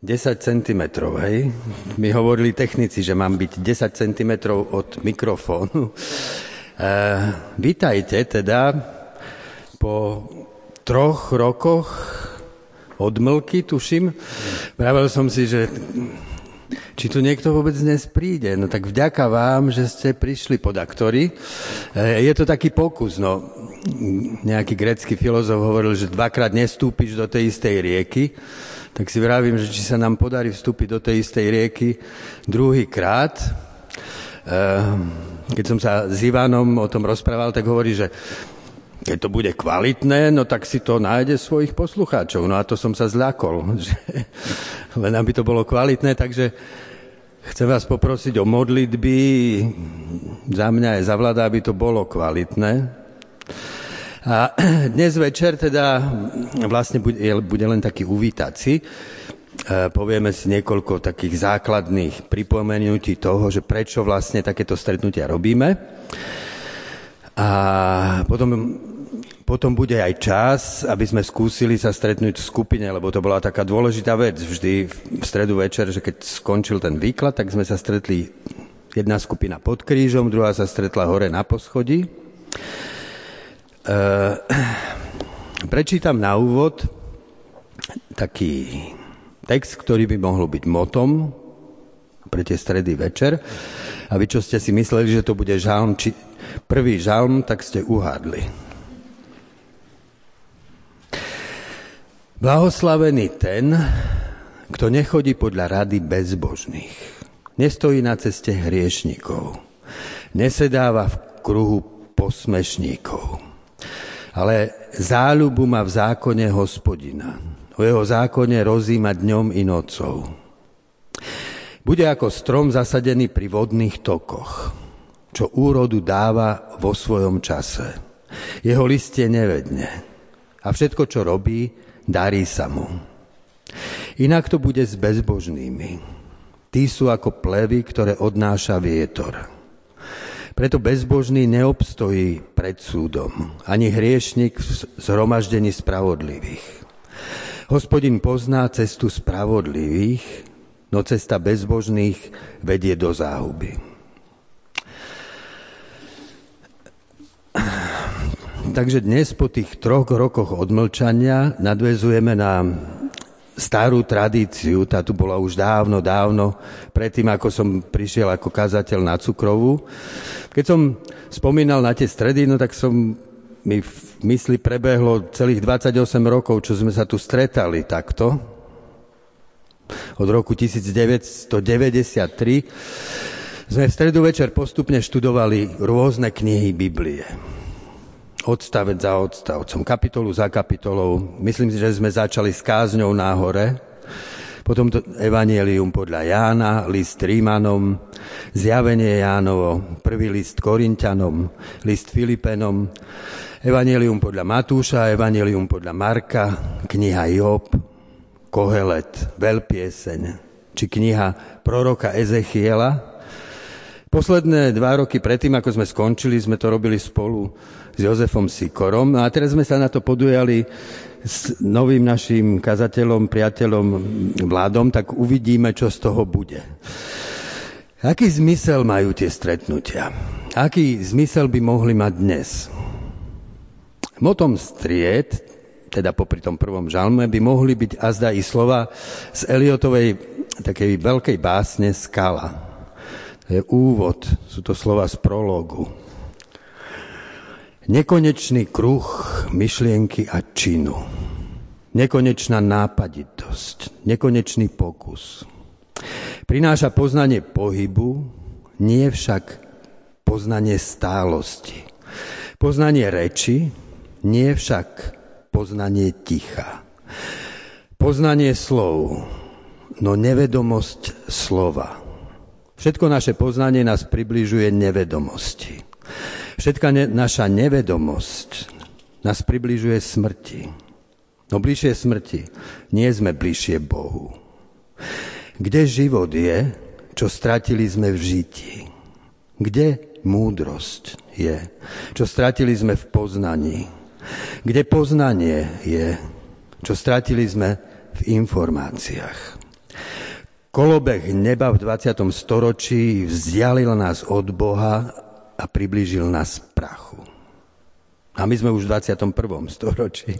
10 cm, hej. Mi hovorili technici, že mám byť 10 cm od mikrofónu. Vítajte teda po 3 rokoch odmlky, tuším. Vravel som si, že či tu niekto vôbec dnes príde. No tak vďaka vám, že ste prišli podaktori. Je to taký pokus, no. Nejaký grécky filozof hovoril, že 2-krát nestúpiš do tej istej rieky. Tak si vravím, že či sa nám podarí vstúpiť do tej istej rieky druhýkrát. Keď som sa s Ivanom o tom rozprával, tak hovorí, že keď to bude kvalitné, no tak si to nájde svojich poslucháčov. No a to som sa zľakol, že len aby to bolo kvalitné, takže chcem vás poprosiť o modlitby za mňa aj za Vlada, aby to bolo kvalitné. A dnes večer teda vlastne bude len taký uvítací. Povieme si niekoľko takých základných pripomenutí toho, že prečo vlastne takéto stretnutia robíme. A potom bude aj čas, aby sme skúsili sa stretnúť v skupine, lebo to bola taká dôležitá vec. Vždy v stredu večer, že keď skončil ten výklad, tak sme sa stretli jedna skupina pod krížom, druhá sa stretla hore na poschodí. Prečítam na úvod taký text, ktorý by mohol byť motom pre tie stredy večer. A vy, čo ste si mysleli, že to bude žalm, prvý žalm, tak ste uhádli. Blahoslavený ten, kto nechodí podľa rady bezbožných, nestojí na ceste hriešnikov, nesedáva v kruhu posmešníkov, ale záľubu má v zákone Hospodina. O jeho zákone rozíma dňom i nocou. Bude ako strom zasadený pri vodných tokoch, čo úrodu dáva vo svojom čase. Jeho listie nevedne a všetko, čo robí, darí sa mu. Inak to bude s bezbožnými. Tí sú ako plevy, ktoré odnáša vietor. Preto bezbožný neobstojí pred súdom, ani hriešnik v zhromaždení spravodlivých. Hospodin pozná cestu spravodlivých, no cesta bezbožných vedie do záhuby. Takže dnes po tých 3 rokoch odmlčania nadväzujeme na starú tradíciu, tá tu bola už dávno, predtým, ako som prišiel ako kazateľ na Cukrovú. Keď som spomínal na tie stredy, no tak mi v mysli prebehlo celých 28 rokov, čo sme sa tu stretali takto. Od roku 1993 sme v stredu večer postupne študovali rôzne knihy Biblie. Odstavec za odstavcom, kapitolu za kapitolou. Myslím si, že sme začali s kázňou na hore, potom to Evangelium podľa Jána, list Rímanom, zjavenie Jánovo, prvý list Korinťanom, list Filipenom, Evangelium podľa Matúša, Evangelium podľa Marka, kniha Job, Kohelet, Veľpieseň, či kniha proroka Ezechiela. Posledné 2 roky predtým, ako sme skončili, sme to robili spolu s Jozefom Sikorom. A teraz sme sa na to podujali s novým našim kazateľom, priateľom Vladom, tak uvidíme, čo z toho bude. Aký zmysel majú tie stretnutia? Aký zmysel by mohli mať dnes? Motom stried, teda popri tom prvom žalme, by mohli byť azda i slova z Eliotovej takej veľkej básne Skala. To je úvod, sú to slova z prológu. Nekonečný kruh myšlienky a činu. Nekonečná nápaditosť, nekonečný pokus. Prináša poznanie pohybu, nie však poznanie stálosti. Poznanie reči, nie však poznanie ticha. Poznanie slov, no nevedomosť slova. Všetko naše poznanie nás približuje nevedomosti. Všetká naša nevedomosť nás približuje smrti. No bližšie smrti nie sme bližšie Bohu. Kde život je, čo stratili sme v žití? Kde múdrosť je, čo stratili sme v poznaní? Kde poznanie je, čo stratili sme v informáciách? Kolobeh neba v 20. storočí vzdialil nás od Boha a priblížil nás k prachu. A my sme už v 21. storočí.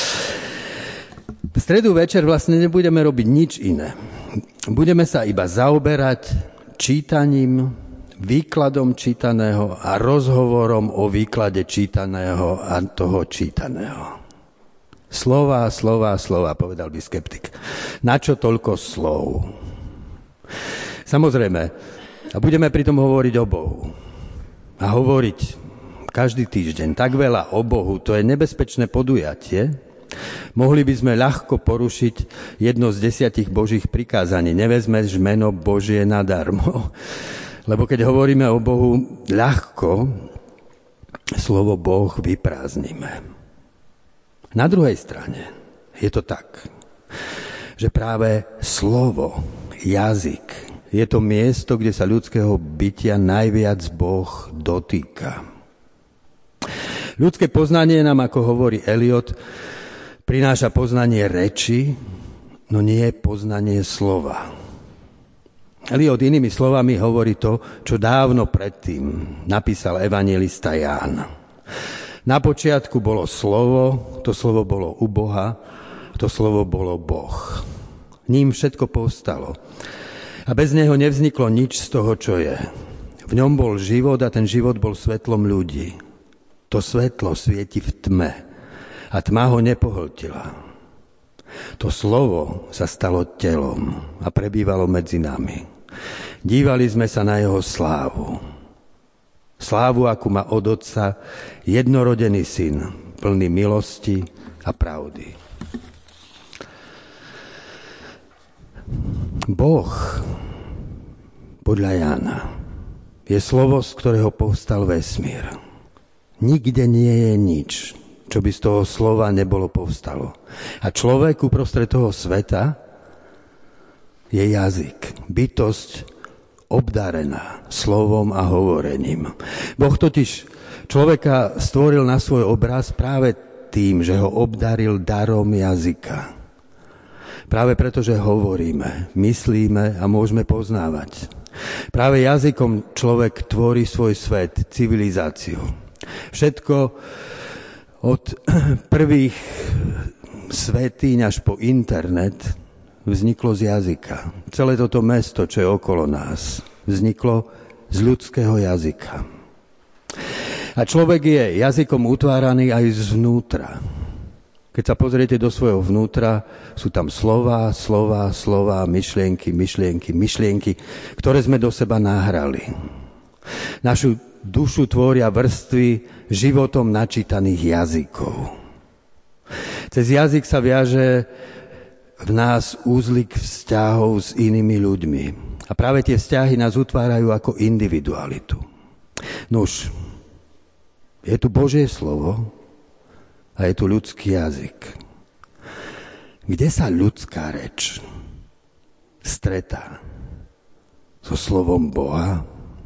V stredu večer vlastne nebudeme robiť nič iné. Budeme sa iba zaoberať čítaním, výkladom čítaného a rozhovorom o výklade čítaného a toho čítaného. Slova, povedal by skeptik. Na čo toľko slov? Samozrejme, a budeme pritom hovoriť o Bohu. A hovoriť každý týždeň tak veľa o Bohu, to je nebezpečné podujatie. Mohli by sme ľahko porušiť jedno z 10 Božích prikázaní. Nevezmeš meno Božie nadarmo. Lebo keď hovoríme o Bohu ľahko, slovo Boh vyprázdnime. Na druhej strane je to tak, že práve slovo, jazyk, je to miesto, kde sa ľudského bytia najviac Boh dotýka. Ľudské poznanie nám, ako hovorí Eliot, prináša poznanie reči, no nie poznanie slova. Eliot inými slovami hovorí to, čo dávno predtým napísal evanjelista Ján. Na počiatku bolo slovo, to slovo bolo u Boha, to slovo bolo Boh. Ním všetko povstalo. A bez neho nevzniklo nič z toho, čo je. V ňom bol život a ten život bol svetlom ľudí. To svetlo svieti v tme a tma ho nepohltila. To slovo sa stalo telom a prebývalo medzi nami. Dívali sme sa na jeho slávu. Slávu, akú má od Otca jednorodený syn, plný milosti a pravdy. Boh, podľa Jána, je slovo, z ktorého povstal vesmír. Nikde nie je nič, čo by z toho slova nebolo povstalo. A človek uprostred toho sveta je jazyk, bytosť obdarená slovom a hovorením. Boh totiž človeka stvoril na svoj obraz práve tým, že ho obdaril darom jazyka. Práve preto, že hovoríme, myslíme a môžeme poznávať. Práve jazykom človek tvorí svoj svet, civilizáciu. Všetko od prvých svätýň až po internet vzniklo z jazyka. Celé toto mesto, čo je okolo nás, vzniklo z ľudského jazyka. A človek je jazykom utváraný aj zvnútra. Keď sa pozriete do svojho vnútra, sú tam slova, myšlienky, ktoré sme do seba nahrali. Našu dušu tvoria vrstvy životom načítaných jazykov. Cez jazyk sa viaže v nás úzlik vzťahov s inými ľuďmi. A práve tie vzťahy nás utvárajú ako individualitu. Nuž, je tu Božie slovo a je tu ľudský jazyk. Kde sa ľudská reč stretá so slovom Boha?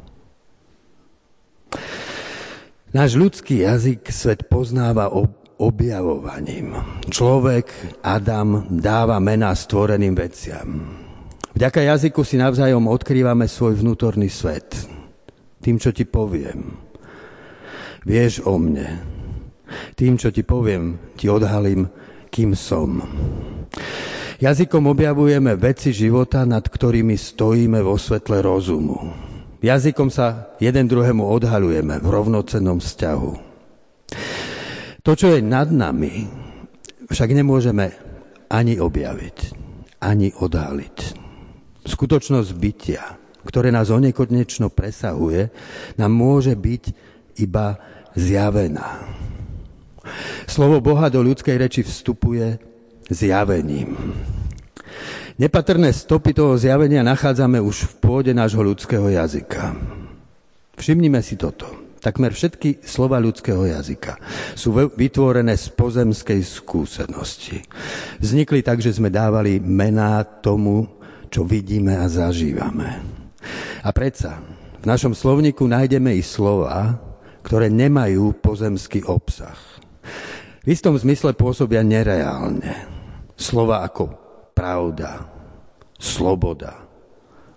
Náš ľudský jazyk svet poznáva objavovaním. Človek, Adam, dáva mená stvoreným veciam. Vďaka jazyku si navzájom odkrývame svoj vnútorný svet. Tým, čo ti poviem. Vieš o mne. Tým, čo ti poviem, ti odhalím, kým som. Jazykom objavujeme veci života, nad ktorými stojíme vo svetle rozumu. Jazykom sa jeden druhému odhaľujeme v rovnocennom vzťahu. To, čo je nad nami, však nemôžeme ani objaviť, ani odhaliť. Skutočnosť bytia, ktoré nás onekonečno presahuje, nám môže byť iba zjavená. Slovo Boha do ľudskej reči vstupuje zjavením. Nepatrné stopy toho zjavenia nachádzame už v pôde nášho ľudského jazyka. Všimnime si toto. Takmer všetky slova ľudského jazyka sú vytvorené z pozemskej skúsenosti. Vznikli tak, že sme dávali mená tomu, čo vidíme a zažívame. A predsa v našom slovníku nájdeme i slova, ktoré nemajú pozemský obsah. V istom zmysle pôsobia nereálne. Slova ako pravda, sloboda,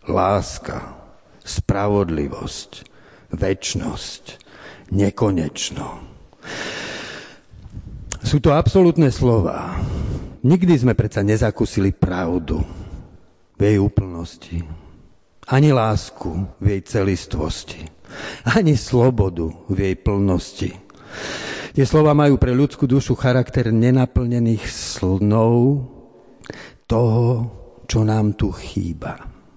láska, spravodlivosť, večnosť, nekonečno. Sú to absolútne slová. Nikdy sme predsa nezakúsili pravdu v jej úplnosti, ani lásku v jej celistvosti, ani slobodu v jej plnosti. Tie slova majú pre ľudskú dušu charakter nenaplnených snov toho, čo nám tu chýba.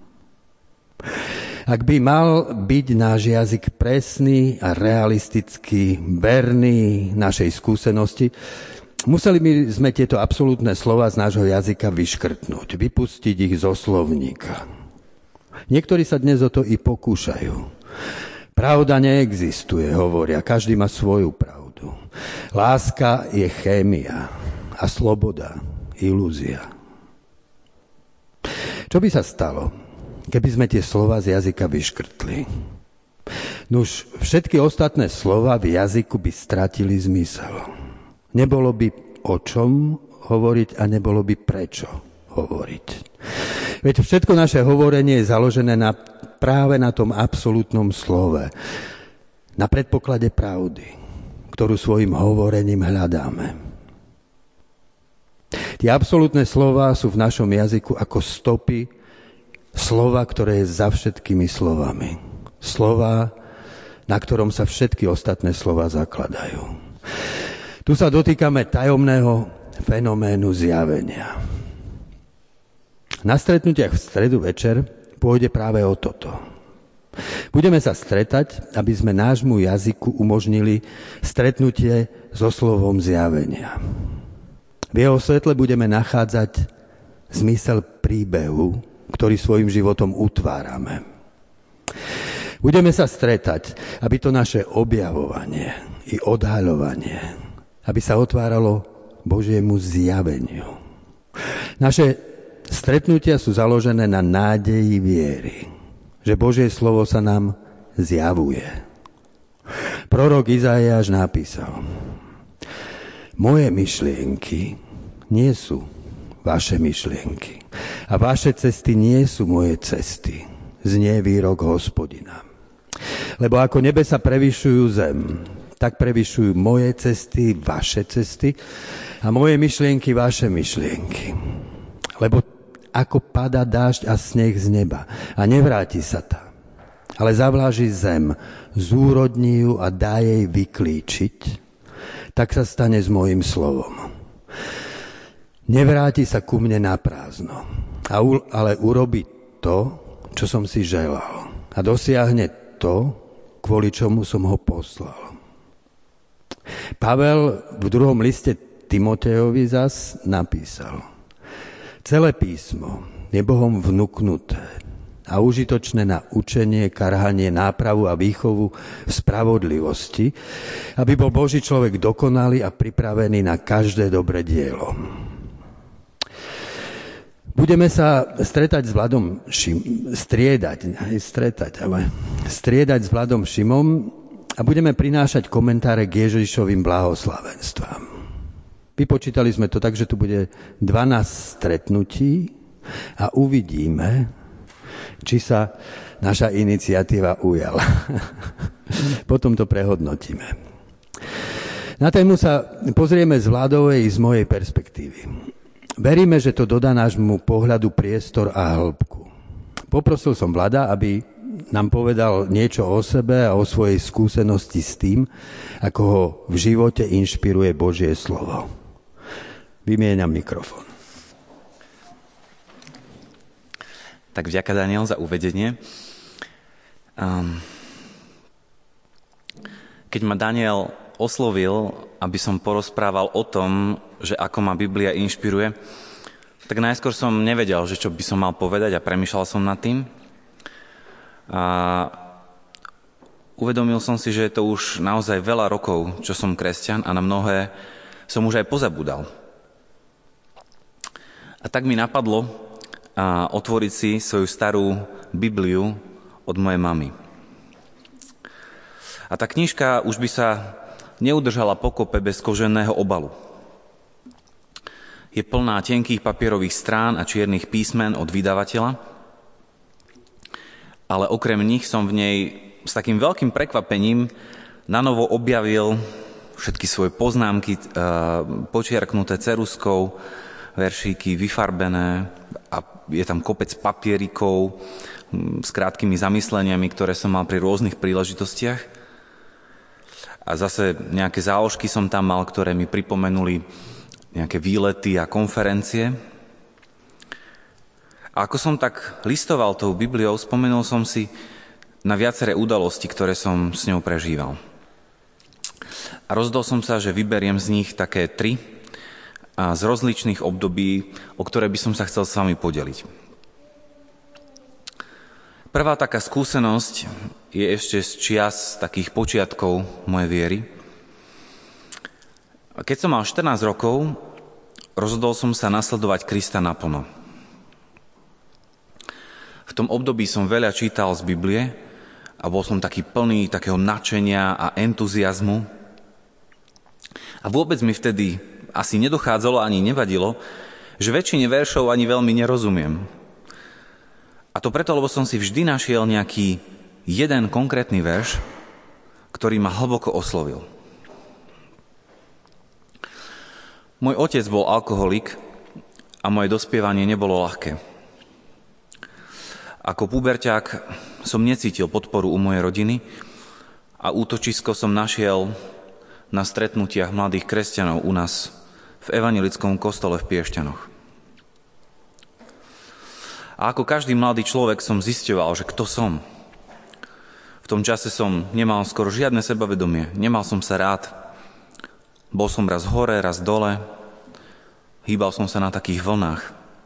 Ak by mal byť náš jazyk presný a realistický, verný našej skúsenosti, museli by sme tieto absolútne slova z nášho jazyka vyškrtnúť, vypustiť ich zo slovníka. Niektorí sa dnes o to i pokúšajú. Pravda neexistuje, hovoria, každý má svoju pravdu. Láska je chémia a sloboda ilúzia. Čo by sa stalo, keby sme tie slova z jazyka vyškrtli? Nuž, všetky ostatné slova v jazyku by stratili zmysel. Nebolo by o čom hovoriť a nebolo by prečo hovoriť. Veď všetko naše hovorenie je založené práve na tom absolútnom slove, na predpoklade pravdy, ktorú svojim hovorením hľadáme. Tie absolútne slová sú v našom jazyku ako stopy slova, ktoré je za všetkými slovami. Slova, na ktorom sa všetky ostatné slova zakladajú. Tu sa dotýkame tajomného fenoménu zjavenia. Na stretnutiach v stredu večer pôjde práve o toto. Budeme sa stretať, aby sme nášmu jazyku umožnili stretnutie so slovom zjavenia. V jeho svetle budeme nachádzať zmysel príbehu, ktorý svojim životom utvárame. Budeme sa stretať, aby to naše objavovanie i odhaľovanie, aby sa otváralo Božiemu zjaveniu. Naše stretnutia sú založené na nádeji viery, že Božie slovo sa nám zjavuje. Prorok Izaiáš napísal: Moje myšlienky nie sú vaše myšlienky a vaše cesty nie sú moje cesty, znie výrok Hospodina. Lebo ako nebesa prevyšujú zem, tak prevyšujú moje cesty, vaše cesty a moje myšlienky, vaše myšlienky. Lebo ako pada dážď a sneh z neba a nevráti sa tam, ale zavláži zem, zúrodní ju a dá jej vyklíčiť, tak sa stane s mojím slovom. Nevráti sa ku mne na prázdno, ale urobí to, čo som si želal, a dosiahne to, kvôli čomu som ho poslal. Pavel v 2. liste Timotejovi zas napísal: Celé písmo je Bohom vnuknuté a užitočné na učenie, karhanie, nápravu a výchovu v spravodlivosti, aby bol Boží človek dokonalý a pripravený na každé dobré dielo. Budeme sa striedať s Vladom Šimom a budeme prinášať komentáre k Ježišovým blahoslavenstvám. Vypočítali sme to tak, že tu bude 12 stretnutí a uvidíme, či sa naša iniciatíva ujala. Potom to prehodnotíme. Na tému sa pozrieme z Vladovej i z mojej perspektívy. Veríme, že to dodá nášmu pohľadu priestor a hĺbku. Poprosil som Vlada, aby nám povedal niečo o sebe a o svojej skúsenosti s tým, ako ho v živote inšpiruje Božie slovo. Vymieňam mikrofón. Tak vďaka, Daniel, za uvedenie. Keď ma Daniel oslovil, aby som porozprával o tom, že ako ma Biblia inšpiruje, tak najskôr som nevedel, že čo by som mal povedať a premýšľal som nad tým. A uvedomil som si, že je to už naozaj veľa rokov, čo som kresťan a na mnohé som už aj pozabudal. A tak mi napadlo otvoriť si svoju starú Bibliu od mojej mamy. A tá knižka už by sa neudržala pokope bez koženého obalu. Je plná tenkých papierových strán a čiernych písmen od vydavateľa ale okrem nich som v nej s takým veľkým prekvapením nanovo objavil všetky svoje poznámky, počiarknuté ceruzkou, veršíky vyfarbené a je tam kopec papierikov s krátkými zamysleniami, ktoré som mal pri rôznych príležitostiach. A zase nejaké záložky som tam mal, ktoré mi pripomenuli nejaké výlety a konferencie. A ako som tak listoval tou Bibliou, spomenul som si na viaceré udalosti, ktoré som s ňou prežíval. A rozhodol som sa, že vyberiem z nich také 3 z rozličných období, o ktoré by som sa chcel s vami podeliť. Prvá taká skúsenosť je ešte z čias takých počiatkov mojej viery. Keď som mal 14 rokov, rozhodol som sa nasledovať Krista naplno. V tom období som veľa čítal z Biblie a bol som taký plný takého nadšenia a entuziazmu. A vôbec mi vtedy asi nedochádzalo ani nevadilo, že väčšine veršov ani veľmi nerozumiem. A to preto, lebo som si vždy našiel nejaký jeden konkrétny verš, ktorý ma hlboko oslovil. Môj otec bol alkoholik a moje dospievanie nebolo ľahké. Ako puberťák som necítil podporu u mojej rodiny a útočisko som našiel na stretnutiach mladých kresťanov u nás v evanjelickom kostole v Piešťanoch. A ako každý mladý človek som zisťoval, že kto som. V tom čase som nemal skoro žiadne sebavedomie, nemal som sa rád. Bol som raz hore, raz dole, hýbal som sa na takých vlnách.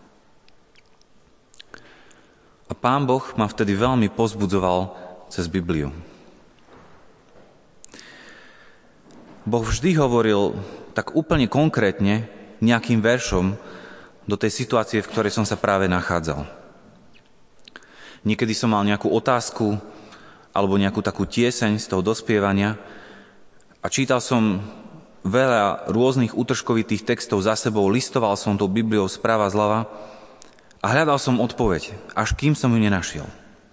A Pán Boh ma vtedy veľmi povzbudzoval cez Bibliu. Boh vždy hovoril tak úplne konkrétne nejakým veršom do tej situácie, v ktorej som sa práve nachádzal. Niekedy som mal nejakú otázku alebo nejakú takú tieseň z toho dospievania a čítal som veľa rôznych útržkovitých textov za sebou, listoval som tou Bibliou správa zľava a hľadal som odpoveď, až kým som ju nenašiel.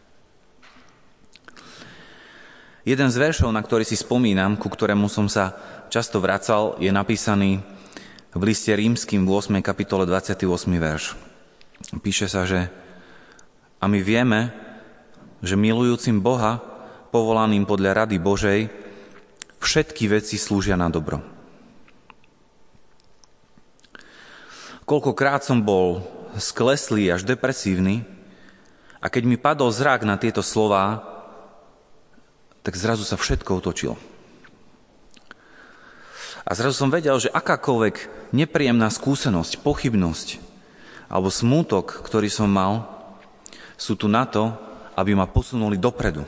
Jeden z veršov, na ktorý si spomínam, ku ktorému som sa často vracal, je napísaný v liste Rímskym v 8. kapitole 28. verš. Píše sa, že a my vieme, že milujúcim Boha, povolaným podľa rady Božej, všetky veci slúžia na dobro. Koľkokrát som bol skleslý až depresívny a keď mi padol zrak na tieto slová, tak zrazu sa všetko otočilo. A zrazu som vedel, že akákoľvek nepríjemná skúsenosť, pochybnosť alebo smútok, ktorý som mal, sú tu na to, aby ma posunuli dopredu.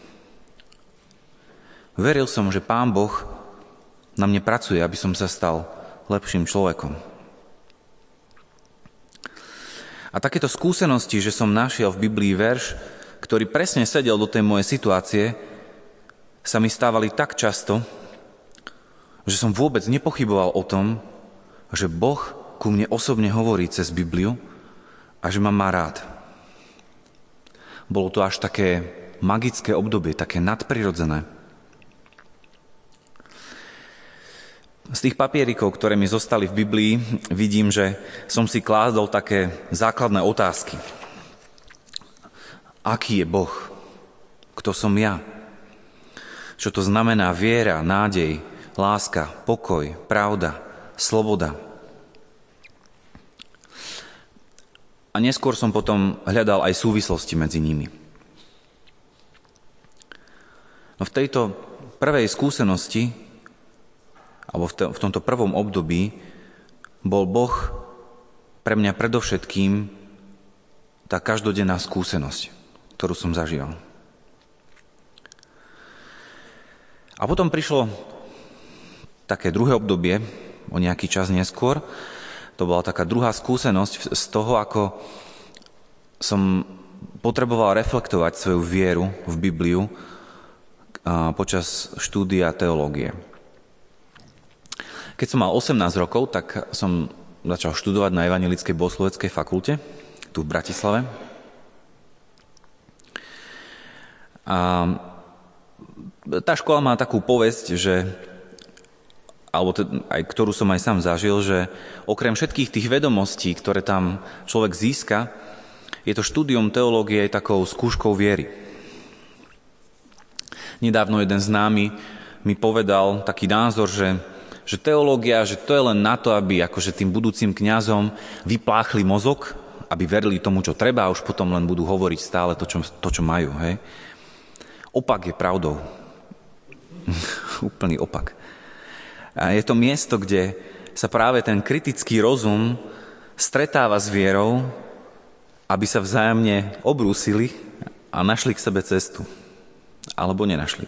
Veril som, že Pán Boh na mne pracuje, aby som sa stal lepším človekom. A takéto skúsenosti, že som našiel v Biblii verš, ktorý presne sedel do tej mojej situácie, sa mi stávali tak často, že som vôbec nepochyboval o tom, že Boh ku mne osobne hovorí cez Bibliu a že ma má rád. Bolo to až také magické obdobie, také nadprirodzené. Z tých papierikov, ktoré mi zostali v Biblii, vidím, že som si kládol také základné otázky. Aký je Boh? Kto som ja? Čo to znamená viera, nádej, láska, pokoj, pravda, sloboda? A neskôr som potom hľadal aj súvislosti medzi nimi. No v tejto prvej skúsenosti, alebo v tomto prvom období, bol Boh pre mňa predovšetkým tá každodenná skúsenosť, ktorú som zažíval. A potom prišlo také druhé obdobie, o nejaký čas neskôr. To bola taká druhá skúsenosť z toho, ako som potreboval reflektovať svoju vieru v Bibliu počas štúdia teológie. Keď som mal 18 rokov, tak som začal študovať na Evanjelickej bohosloveckej fakulte, tu v Bratislave. A tá škola má takú povesť, aj ktorú som aj sám zažil, že okrem všetkých tých vedomostí, ktoré tam človek získa, je to štúdium teológie aj takou skúškou viery. Nedávno jeden známy mi povedal taký názor, že teológia, že to je len na to, aby akože tým budúcim kňazom vypláchli mozog, aby verili tomu, čo treba a už potom len budú hovoriť stále to, čo majú. Hej? Opak je pravdou. Úplný opak. A je to miesto, kde sa práve ten kritický rozum stretáva s vierou, aby sa vzájomne obrúsili a našli k sebe cestu. Alebo nenašli.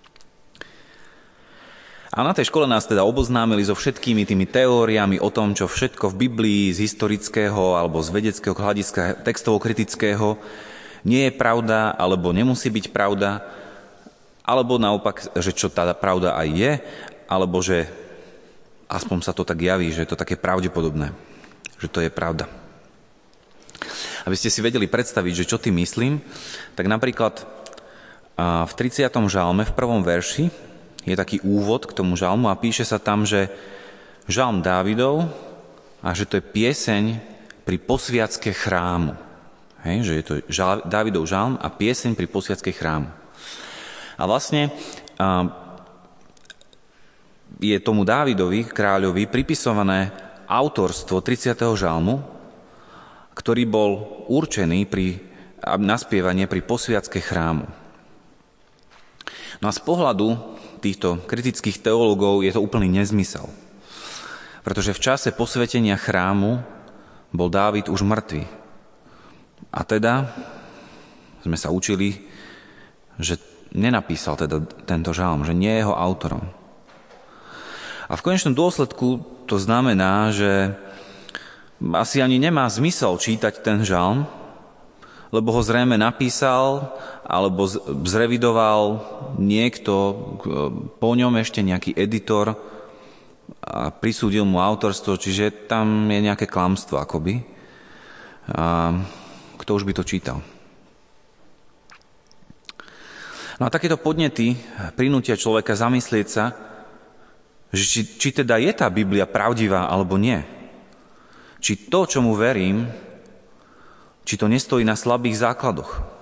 A na tej škole nás teda oboznámili so všetkými tými teóriami o tom, čo všetko v Biblii z historického alebo z vedeckého hľadiska textovo-kritického nie je pravda, alebo nemusí byť pravda, alebo naopak, že čo tá pravda aj je, alebo že aspoň sa to tak javí, že je to také pravdepodobné, že to je pravda. Aby ste si vedeli predstaviť, že čo tým myslím, tak napríklad v 30. žalme, v 1. verši, je taký úvod k tomu žalmu a píše sa tam, že žalm Dávidov a že to je pieseň pri posviacke chrámu. Hej, že je to Dávidov žalm a pieseň pri posviacke chrámu. A vlastne je tomu Dávidovi, kráľovi, pripisované autorstvo 30. žalmu, ktorý bol určený na spievanie pri posviacke chrámu. No a z pohľadu týchto kritických teológov je to úplný nezmysel. Pretože v čase posvetenia chrámu bol Dávid už mŕtvy. A teda sme sa učili, že nenapísal teda tento žalm, že nie je jeho autorom. A v konečnom dôsledku to znamená, že asi ani nemá zmysel čítať ten žalm, lebo ho zrejme napísal alebo zrevidoval niekto, po ňom ešte nejaký editor a prisúdil mu autorstvo, čiže tam je nejaké klamstvo akoby. A kto už by to čítal? No a takéto podnety prinútia človeka zamyslieť sa, že či teda je tá Biblia pravdivá alebo nie. Či to, čomu verím, či to nestojí na slabých základoch.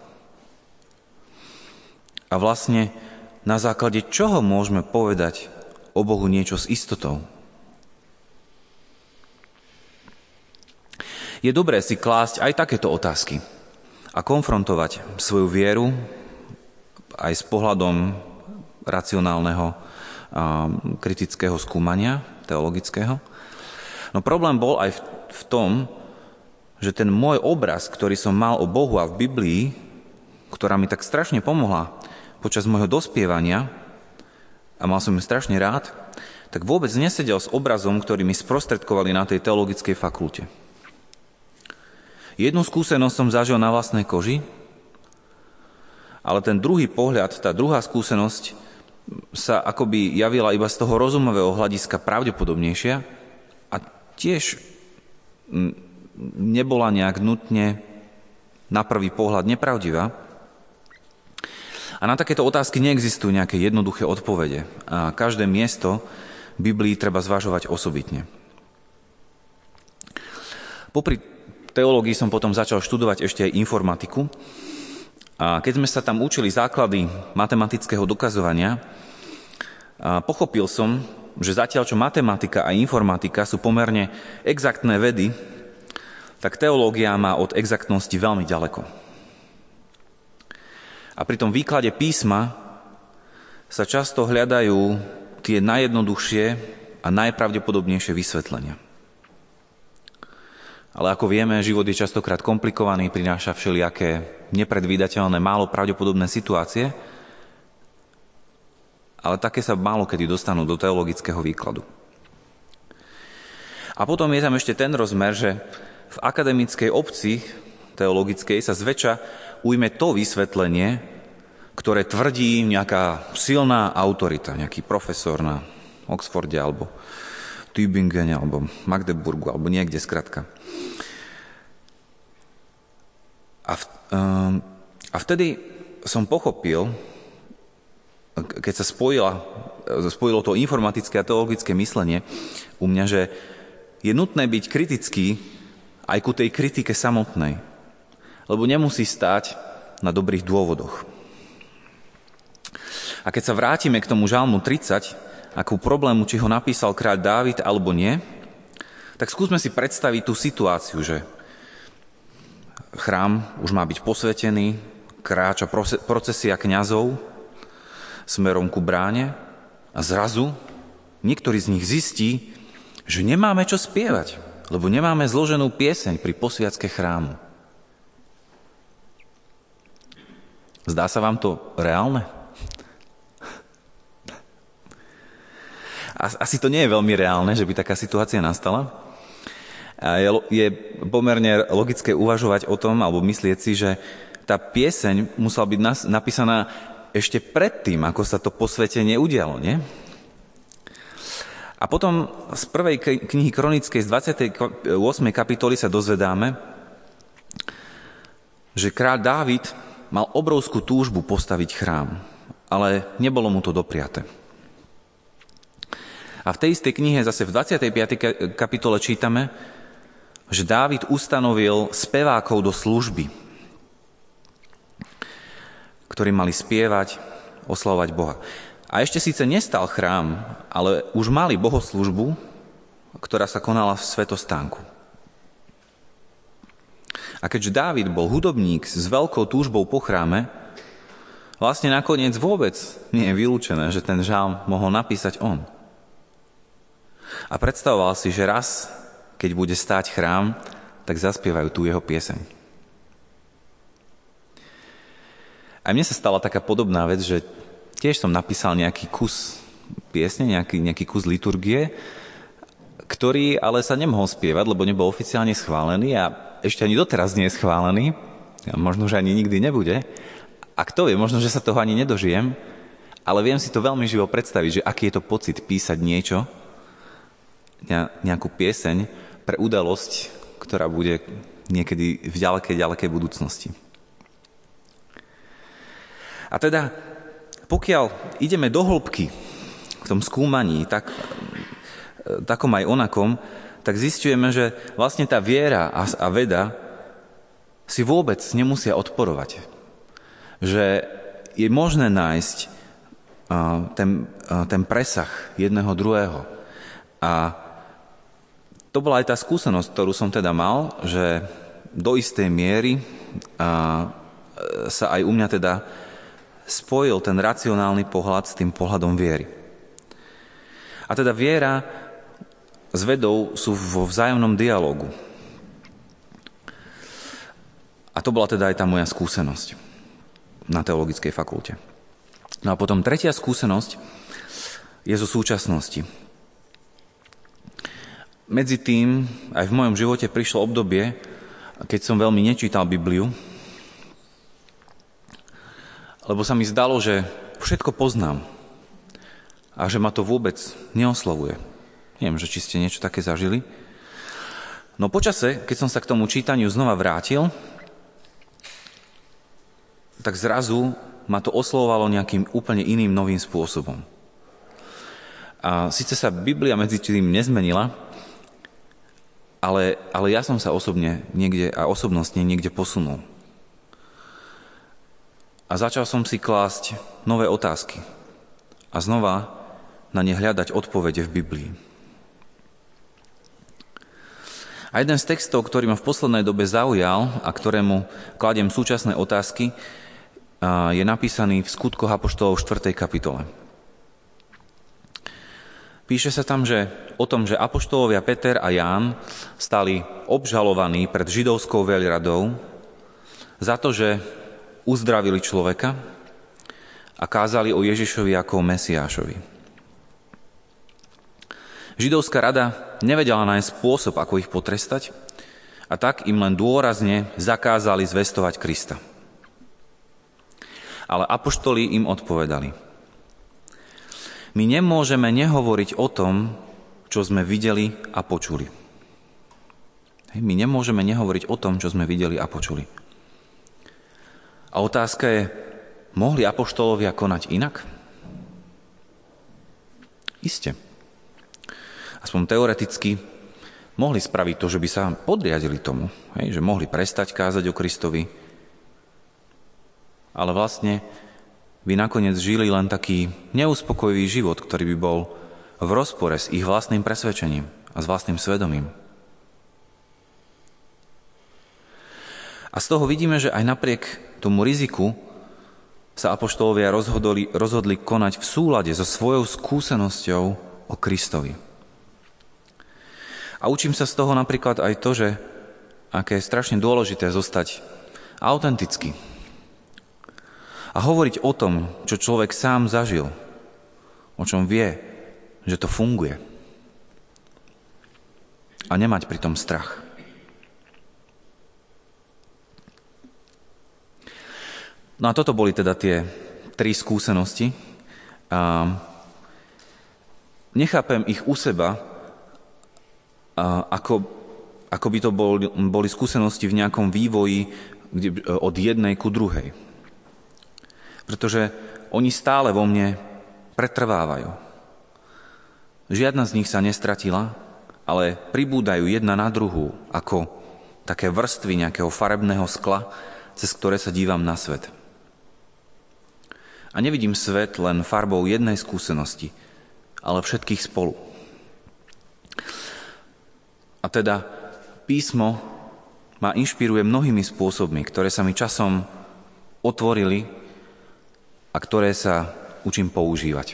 A vlastne na základe čoho môžeme povedať o Bohu niečo s istotou? Je dobré si klásť aj takéto otázky a konfrontovať svoju vieru aj s pohľadom racionálneho kritického skúmania, teologického. No problém bol aj v tom, že ten môj obraz, ktorý som mal o Bohu a v Biblii, ktorá mi tak strašne pomohla počas môjho dospievania, a mal som ju strašne rád, tak vôbec nesedel s obrazom, ktorý mi sprostredkovali na tej teologickej fakulte. Jednu skúsenosť som zažil na vlastnej koži, ale ten druhý pohľad, tá druhá skúsenosť sa akoby javila iba z toho rozumového hľadiska pravdepodobnejšia a tiež nebola nejak nutne na prvý pohľad nepravdivá. A na takéto otázky neexistujú nejaké jednoduché odpovede. A každé miesto v Biblii treba zvažovať osobitne. Popri teológii som potom začal študovať ešte aj informatiku. A keď sme sa tam učili základy matematického dokazovania, pochopil som, že zatiaľ čo matematika a informatika sú pomerne exaktné vedy, tak teológia má od exaktnosti veľmi ďaleko. A pri tom výklade písma sa často hľadajú tie najjednoduchšie a najpravdepodobnejšie vysvetlenia. Ale ako vieme, život je častokrát komplikovaný, prináša všelijaké nepredvídateľné, málo pravdepodobné situácie, ale také sa málo kedy dostanú do teologického výkladu. A potom je tam ešte ten rozmer, že v akademickej obci teologickej sa zväčša ujme to vysvetlenie, ktoré tvrdí nejaká silná autorita, nejaký profesor na Oxforde alebo Tübingene alebo Magdeburgu alebo niekde skrátka. A vtedy som pochopil, keď sa spojilo to informatické a teologické myslenie u mňa, že je nutné byť kritický aj ku tej kritike samotnej, lebo nemusí stáť na dobrých dôvodoch. A keď sa vrátime k tomu žalmu 30, akú problému, či ho napísal kráľ Dávid alebo nie, tak skúsme si predstaviť tú situáciu, že chrám už má byť posvätený, kráča procesia kňazov smerom ku bráne a zrazu niektorý z nich zistí, že nemáme čo spievať, lebo nemáme zloženú pieseň pri posviacke chrámu. Zdá sa vám to reálne? Asi to nie je veľmi reálne, že by taká situácia nastala. A je pomerne logické uvažovať o tom, alebo myslieť si, že tá pieseň musela byť napísaná ešte predtým, ako sa to posvätenie udialo, nie? A potom z prvej knihy Kronickej z 28. kapitoly sa dozvedáme, že kráľ Dávid mal obrovskú túžbu postaviť chrám, ale nebolo mu to dopriate. A v tej istej knihe zase v 25. kapitole čítame, že Dávid ustanovil spevákov do služby, ktorí mali spievať, oslavovať Boha. A ešte síce nestal chrám, ale už mali bohoslúžbu, ktorá sa konala v svätostánku. A keďže Dávid bol hudobník s veľkou túžbou po chráme, vlastne nakoniec vôbec nie je vylúčené, že ten žalm mohol napísať on. A predstavoval si, že raz, keď bude stáť chrám, tak zaspievajú tú jeho pieseň. A mne sa stala taká podobná vec, že tiež som napísal nejaký kus piesne, nejaký kus liturgie, ktorý ale sa nemohol spievať, lebo nebol oficiálne schválený a ešte ani doteraz nie je schválený. A možno, že ani nikdy nebude. A kto vie, možno, že sa toho ani nedožijem, ale viem si to veľmi živo predstaviť, že aký je to pocit písať niečo, nejakú pieseň pre udalosť, ktorá bude niekedy v ďalekej budúcnosti. A teda, pokiaľ ideme do hĺbky v tom skúmaní, takom aj onakom, tak zisťujeme, že vlastne tá viera a veda si vôbec nemusia odporovať. Že je možné nájsť ten presah jedného druhého. A to bola aj tá skúsenosť, ktorú som teda mal, že do istej miery sa aj u mňa teda spojil ten racionálny pohľad s tým pohľadom viery. A teda viera s vedou sú vo vzájomnom dialógu. A to bola teda aj tá moja skúsenosť na teologickej fakulte. No a potom tretia skúsenosť je zo súčasnosti. Medzi tým aj v mojom živote prišlo obdobie, keď som veľmi nečítal Bibliu, lebo sa mi zdalo, že všetko poznám a že ma to vôbec neoslovuje. Neviem, že či ste niečo také zažili. No počase, keď som sa k tomu čítaniu znova vrátil, tak zrazu ma to oslovovalo nejakým úplne iným novým spôsobom. A síce sa Biblia medzi tým nezmenila, ale ja som sa osobne niekde a osobnostne niekde posunul. A začal som si klásť nové otázky a znova na ne hľadať odpovede v Biblii. A jeden z textov, ktorý ma v poslednej dobe zaujal a ktorému kladiem súčasné otázky, je napísaný v Skutkoch apoštolov 4. kapitole. Píše sa tam, o tom, že apoštolovia Peter a Ján stali obžalovaní pred židovskou veľradou za to, že uzdravili človeka a kázali o Ježišovi ako o Mesiášovi. Židovská rada nevedela nájsť spôsob, ako ich potrestať, a tak im len dôrazne zakázali zvestovať Krista. Ale apoštoli im odpovedali: my nemôžeme nehovoriť o tom, čo sme videli a počuli. My nemôžeme nehovoriť o tom, čo sme videli a počuli. A otázka je, mohli apoštolovia konať inak? Isté. Aspoň teoreticky mohli spraviť to, že by sa podriadili tomu, že mohli prestať kázať o Kristovi, ale vlastne by nakoniec žili len taký neuspokojivý život, ktorý by bol v rozpore s ich vlastným presvedčením a s vlastným svedomím. A z toho vidíme, že aj napriek tomu riziku sa apoštolovia rozhodli konať v súlade so svojou skúsenosťou o Kristovi. A učím sa z toho napríklad aj to, že aké je strašne dôležité zostať autentický a hovoriť o tom, čo človek sám zažil, o čom vie, že to funguje. A nemať pritom strach. No a toto boli teda tie 3 skúsenosti. Nechápem ich u seba, ako by to boli skúsenosti v nejakom vývoji od jednej ku druhej. Pretože oni stále vo mne pretrvávajú. Žiadna z nich sa nestratila, ale pribúdajú jedna na druhú, ako také vrstvy nejakého farebného skla, cez ktoré sa dívam na svet. A nevidím svet len farbou jednej skúsenosti, ale všetkých spolu. A teda písmo ma inšpiruje mnohými spôsobmi, ktoré sa mi časom otvorili a ktoré sa učím používať.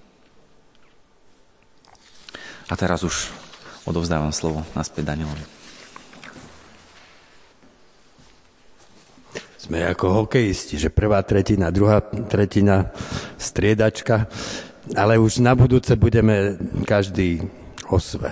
A teraz už odovzdávam slovo naspäť Danielovi. Sme ako hokejisti, že prvá tretina, druhá tretina, striedačka, ale už na budúce budeme každý o sve.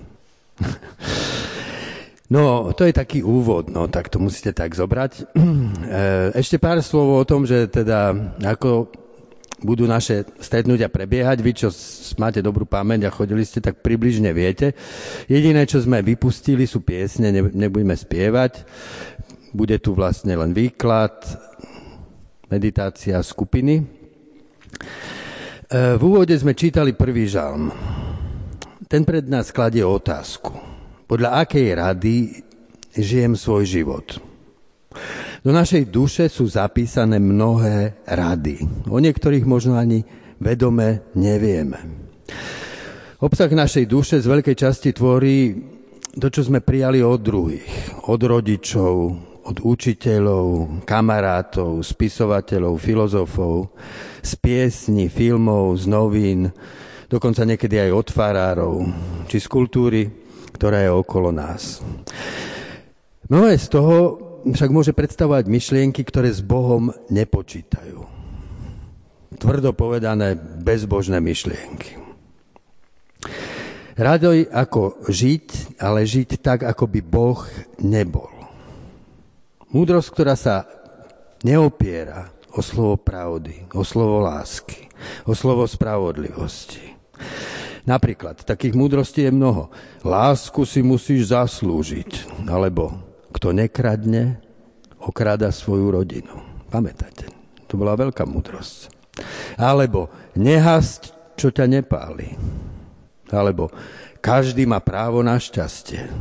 No, to je taký úvod, no, tak to musíte tak zobrať. Ešte pár slov o tom, že teda ako budú naše stretnutia prebiehať. Vy, čo máte dobrú pamäť a chodili ste, tak približne viete. Jediné, čo sme vypustili, sú piesne, nebudeme spievať. Bude tu vlastne len výklad, meditácia skupiny. V úvode sme čítali prvý žalm. Ten pred nás kladie otázku. Podľa akej rady žijem svoj život? Do našej duše sú zapísané mnohé rady. O niektorých možno ani vedome nevieme. Obsah našej duše z veľkej časti tvorí to, čo sme prijali od druhých, od rodičov, od učiteľov, kamarátov, spisovateľov, filozofov, z piesní, filmov, z novín, dokonca niekedy aj od farárov, či z kultúry, ktorá je okolo nás. Mnohé z toho však môže predstavovať myšlienky, ktoré s Bohom nepočítajú. Tvrdo povedané, bezbožné myšlienky. Radoj ako žiť, ale žiť tak, ako by Boh nebol. Múdrosť, ktorá sa neopiera o slovo pravdy, o slovo lásky, o slovo spravodlivosti. Napríklad, takých múdrostí je mnoho. Lásku si musíš zaslúžiť, alebo kto nekradne, okráda svoju rodinu. Pamätáte, to bola veľká múdrosť. Alebo nehasť, čo ťa nepáli. Alebo každý má právo na šťastie.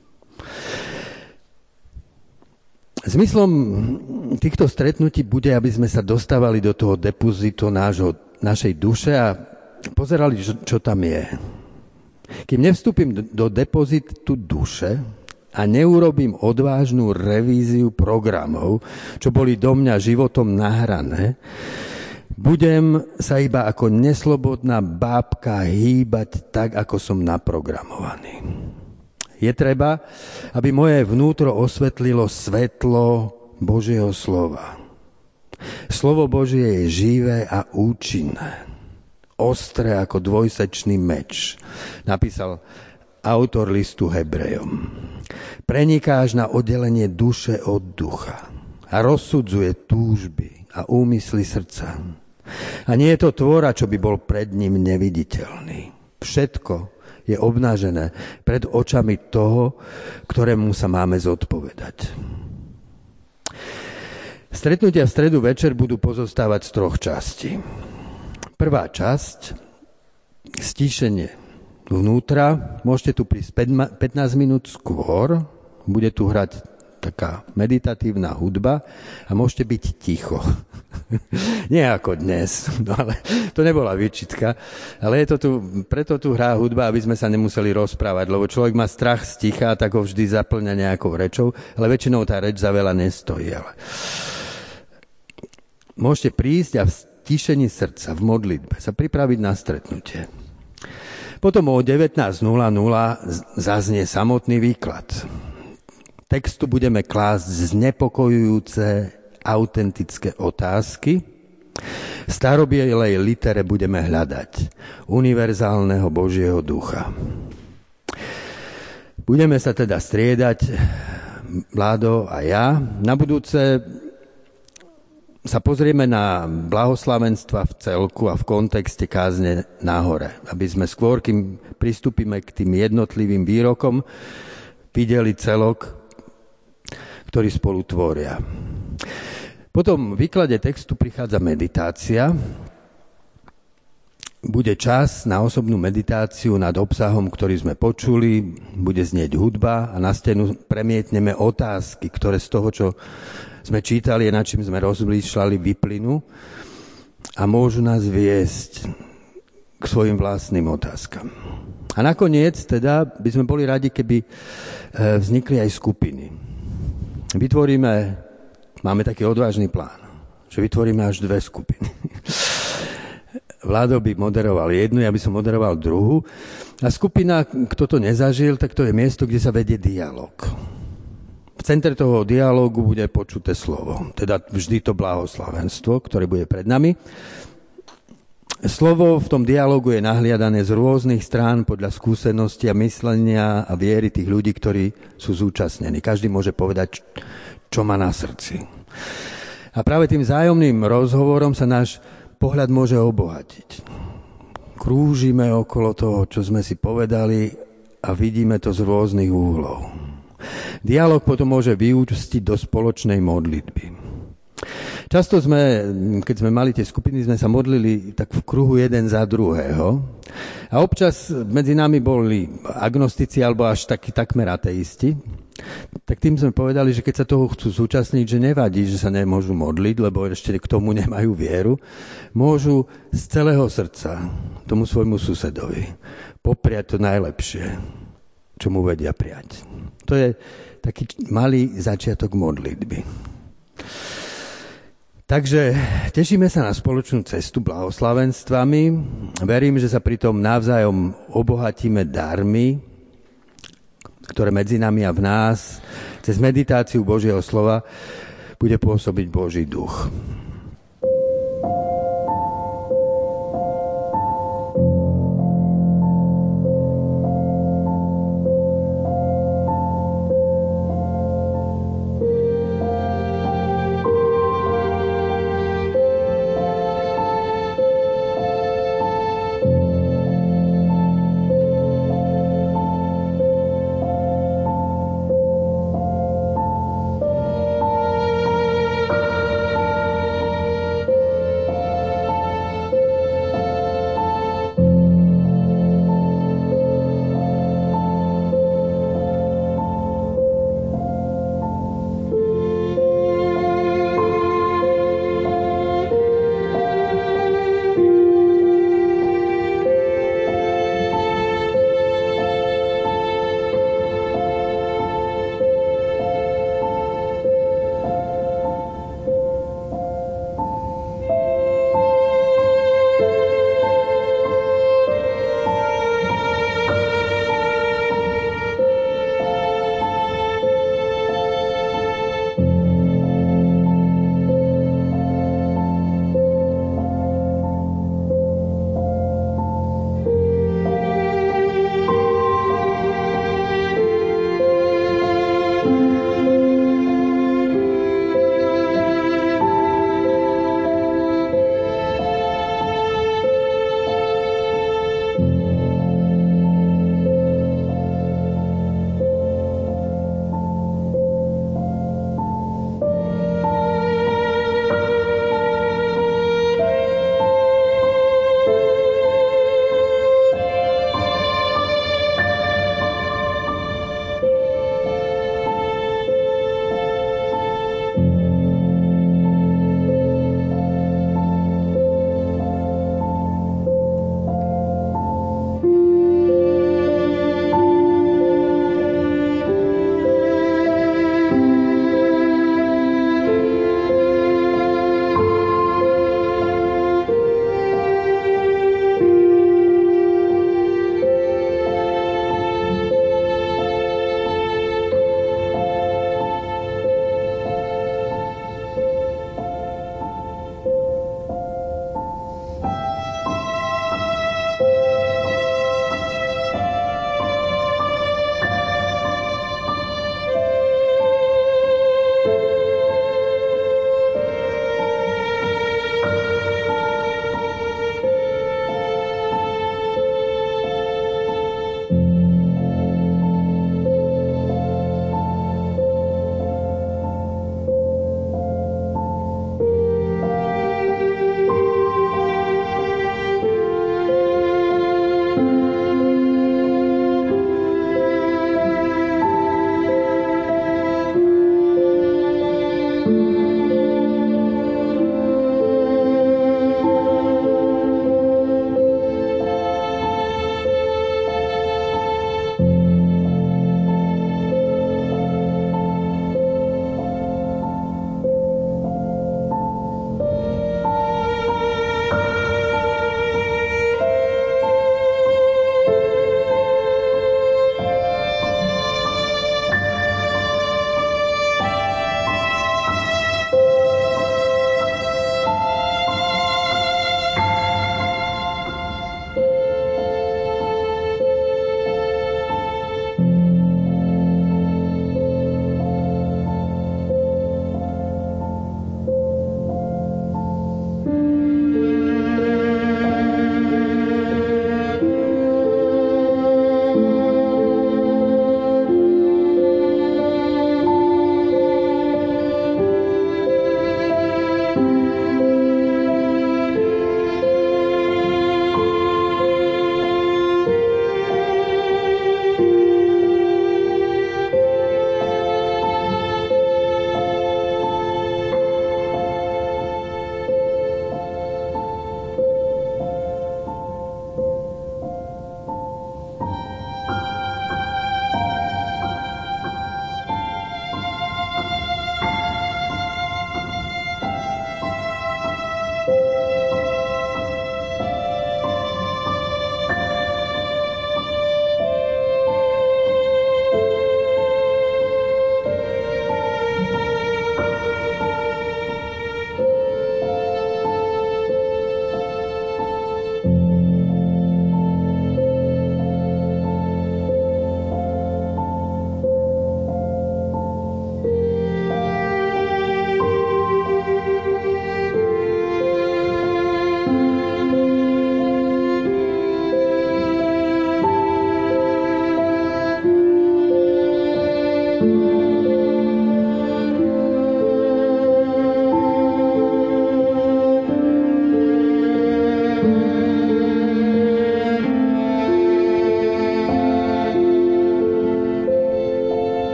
Zmyslom týchto stretnutí bude, aby sme sa dostávali do toho depozito našej duše a pozerali, čo tam je. Kým nevstúpim do depozitu duše a neurobím odvážnu revíziu programov, čo boli do mňa životom nahrané, budem sa iba ako neslobodná bábka hýbať tak, ako som naprogramovaný. Je treba, aby moje vnútro osvetlilo svetlo Božieho slova. Slovo Božie je živé a účinné. Ostré ako dvojsečný meč, napísal autor listu Hebrejom. Preniká až na oddelenie duše od ducha a rozsudzuje túžby a úmysly srdca. A nie je to tvora, čo by bol pred ním neviditeľný. Všetko je obnažené pred očami toho, ktorému sa máme zodpovedať. Stretnutia v stredu večer budú pozostávať z 3 častí. Prvá časť, stíšenie vnútra. Môžete tu prísť 15 minút skôr, bude tu hrať taká meditatívna hudba a môžete byť ticho. Nie ako dnes, no ale to nebola výčitka, ale je to tu, preto tu hrá hudba, aby sme sa nemuseli rozprávať, lebo človek má strach z ticha, tak ho vždy zaplňa nejakou rečou, ale väčšinou tá reč za veľa nestojí. Ale môžete prísť a v stíšení srdca, v modlitbe sa pripraviť na stretnutie. Potom o 19:00 zaznie samotný výklad. Textu budeme klásť znepokojujúce, autentické otázky. V starobielej litere budeme hľadať univerzálneho Božieho ducha. Budeme sa teda striedať, Vládo a ja. Na budúce sa pozrieme na blahoslavenstva v celku a v kontexte kázne nahore, aby sme skôr, kým pristúpime k tým jednotlivým výrokom, videli celok, ktorí spolu tvoria. Potom v výklade textu prichádza meditácia. Bude čas na osobnú meditáciu nad obsahom, ktorý sme počuli, bude znieť hudba a na stenu premietneme otázky, ktoré z toho, čo sme čítali a nad čím sme rozmýšľali, vyplynú a môžu nás viesť k svojim vlastným otázkam. A nakoniec teda by sme boli radi, keby vznikli aj skupiny. Máme taký odvážny plán, že vytvoríme až 2 skupiny. Vládo by moderoval jednu, ja by som moderoval druhú. A skupina, kto to nezažil, tak to je miesto, kde sa vedie dialog. V centre toho dialógu bude počuté slovo, teda vždy to blahoslavenstvo, ktoré bude pred nami. Slovo v tom dialógu je nahliadané z rôznych strán podľa skúsenosti a myslenia a viery tých ľudí, ktorí sú zúčastnení. Každý môže povedať, čo má na srdci. A práve tým vzájomným rozhovorom sa náš pohľad môže obohatiť. Krúžime okolo toho, čo sme si povedali a vidíme to z rôznych úhlov. Dialóg potom môže vyústiť do spoločnej modlitby. Často keď sme mali tie skupiny, sme sa modlili tak v kruhu jeden za druhého. A občas medzi nami boli agnostici alebo až takí takmer ateisti. Tak tým sme povedali, že keď sa toho chcú zúčastniť, že nevadí, že sa nemôžu modliť, lebo ešte k tomu nemajú vieru. Môžu z celého srdca tomu svojmu susedovi popriať to najlepšie, čo mu vedia prijať. To je taký malý začiatok modlitby. Takže tešíme sa na spoločnú cestu blahoslavenstvami. Verím, že sa pritom navzájom obohatíme darmi, ktoré medzi nami a v nás cez meditáciu Božieho slova bude pôsobiť Boží duch.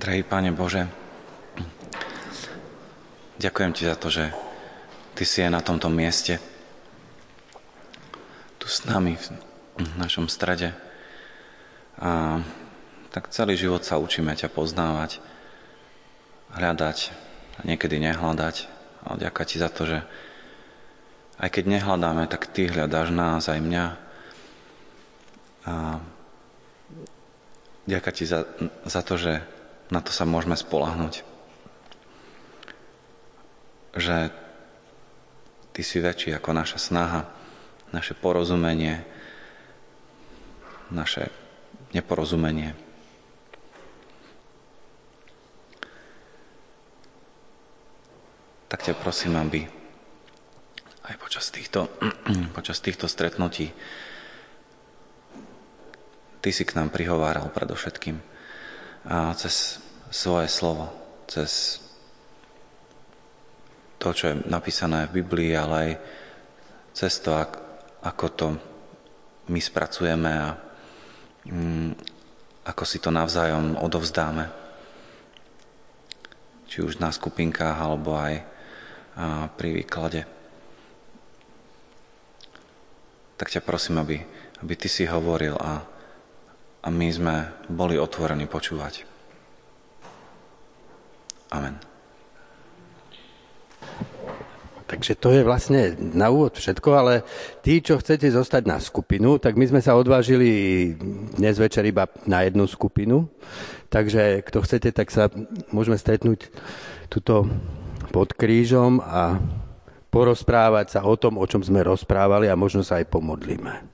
Drahý Pane Bože, ďakujem Ti za to, že Ty si aj na tomto mieste, tu s nami v našom strede. A tak celý život sa učíme ťa poznávať, hľadať a niekedy nehľadať. A ďakujem Ti za to, že aj keď nehľadáme, tak Ty hľadáš nás aj mňa. A ďakujem Ti za to, že na to sa môžeme spoľahnúť. Že Ty si väčší ako naša snaha, naše porozumenie, naše neporozumenie. Tak ťa prosím, aby aj počas týchto stretnutí Ty si k nám prihováral predovšetkým a cez svoje slovo, cez to, čo je napísané v Biblii, ale aj cez to, ako to my spracujeme a ako si to navzájom odovzdáme. Či už na skupinkách, alebo aj pri výklade. Tak ťa prosím, aby Ty si hovoril a my sme boli otvorení počúvať. Amen. Takže to je vlastne na úvod všetko, ale tí, čo chcete zostať na skupinu, tak my sme sa odvážili dnes večer iba na jednu skupinu. Takže kto chcete, tak sa môžeme stretnúť tuto pod krížom a porozprávať sa o tom, o čom sme rozprávali a možno sa aj pomodlíme.